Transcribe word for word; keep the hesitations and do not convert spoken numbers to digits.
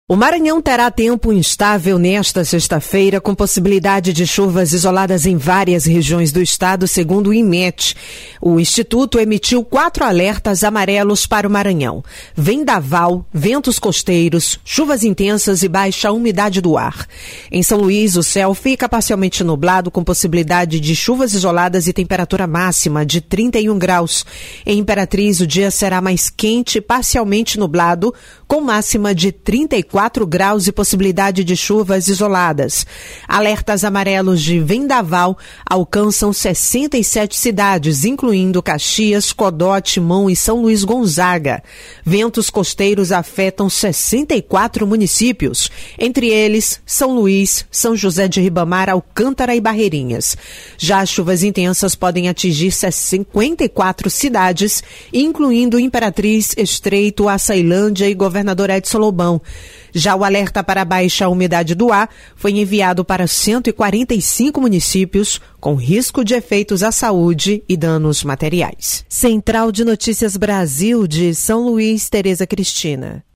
O Maranhão terá tempo instável nesta sexta-feira, com possibilidade de chuvas isoladas em várias regiões do estado, segundo o INMET. O Instituto emitiu quatro alertas amarelos para o Maranhão: vendaval, ventos costeiros, chuvas intensas e baixa umidade do ar. Em São Luís, o céu fica parcialmente nublado, com possibilidade de chuvas isoladas e temperatura máxima de trinta e um graus. Em Imperatriz, o dia será mais quente, parcialmente nublado, com máxima de trinta e quatro graus e possibilidade de chuvas isoladas. Alertas amarelos de vendaval alcançam sessenta e sete cidades, incluindo Caxias, Codó, Timon e São Luís Gonzaga. Ventos costeiros afetam sessenta e quatro municípios, entre eles São Luís, São José de Ribamar, Alcântara e Barreirinhas. Já as chuvas intensas podem atingir cinquenta e quatro cidades, incluindo Imperatriz, Estreito, Açailândia e Governador Edson Lobão. Já o alerta para a baixa umidade do ar foi enviado para cento e quarenta e cinco municípios, com risco de efeitos à saúde e danos materiais. Central de Notícias Brasil de São Luís, Tereza Cristina.